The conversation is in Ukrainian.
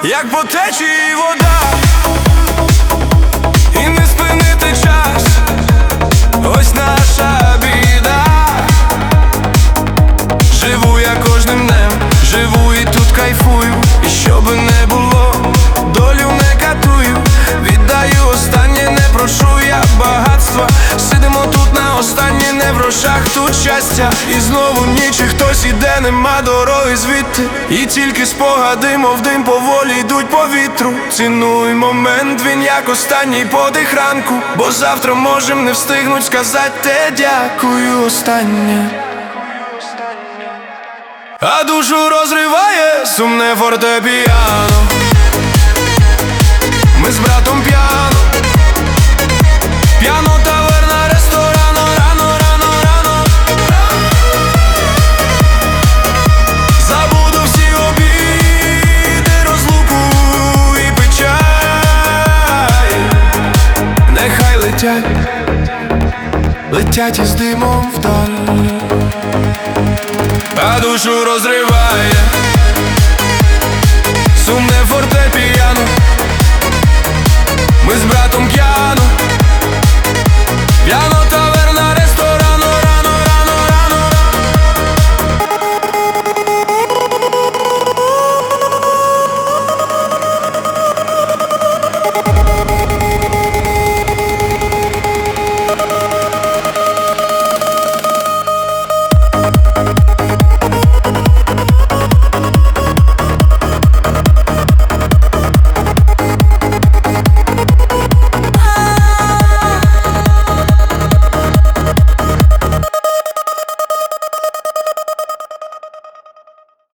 як по течії вода, і не спинити час, ось наша біда. Живу я кожним днем, живу і тут кайфую, і що би не було, долю не катую. Віддаю останнє, не прошу я багатства. Сидимо тут на останнє, не в грошах, тут щастя. І знову ніч, і хтось іде, нема дороги звідти, і тільки спогади, мов дим, поволі йдуть по вітру. Цінуй момент, він як останній подих ранку, бо завтра можем не встигнуть сказати те дякую останнє. А душу розриває сумне фортепіано. Ми з братом п'яно, п'яно, таверна, ресторано, рано, рано, рано. Забуду всі обіди, розлуку і печаль. Нехай летять, летять із димом вдаль. А душу розриває сумне фортепіано. Ми з братом